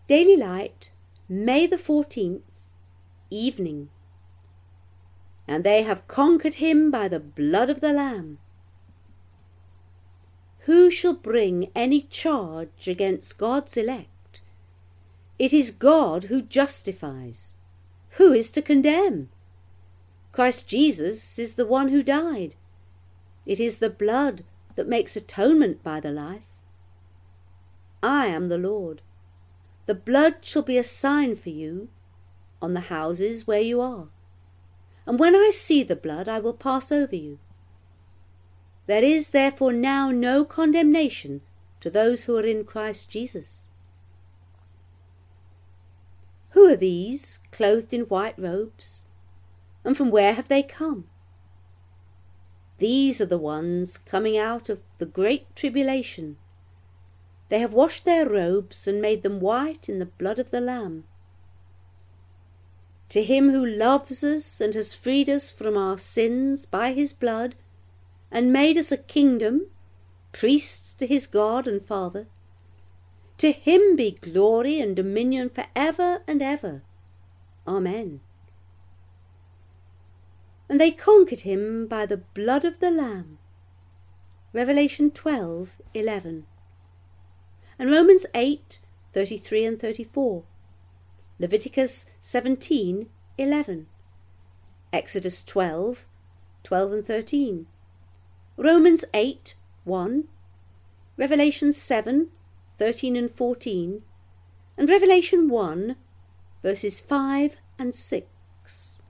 Daily Light, May the 14th, evening. And they have conquered him by the blood of the Lamb. Who shall bring any charge against God's elect? It is God who justifies. Who is to condemn? Christ Jesus is the one who died. It is the blood that makes atonement by the life. I am the Lord. The blood shall be a sign for you on the houses where you are. And when I see the blood, I will pass over you. There is therefore now no condemnation to those who are in Christ Jesus. Who are these, clothed in white robes? And from where have they come? These are the ones coming out of the great tribulation. They have washed their robes and made them white in the blood of the Lamb. To him who loves us and has freed us from our sins by his blood, and made us a kingdom, priests to his God and Father, to him be glory and dominion for ever and ever. Amen. And they conquered him by the blood of the Lamb. Revelation 12:11. And Romans 8:33 and 34. Leviticus 17:11. Exodus 12:12 and 13. Romans 8:1. Revelation 7:13 and 14. And Revelation 1, verses 5 and 6.